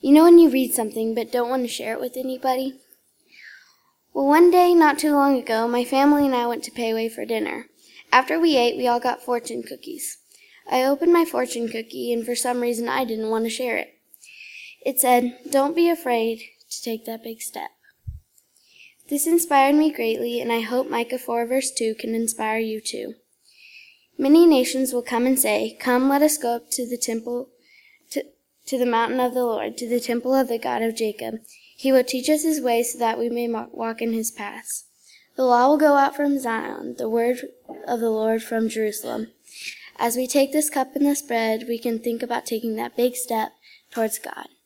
You know when you read something but don't want to share it with anybody? Well, one day not too long ago, my family and I went to Pei Wei for dinner. After we ate, we all got fortune cookies. I opened my fortune cookie, and for some reason I didn't want to share it. It said, "Don't be afraid to take that big step." This inspired me greatly, and I hope Micah 4 verse 2 can inspire you too. Many nations will come and say, "Come, let us go up to the temple, to the mountain of the Lord, to the temple of the God of Jacob. He will teach us his way so that we may walk in his paths." The law will go out from Zion, the word of the Lord from Jerusalem. As we take this cup and this bread, we can think about taking that big step towards God.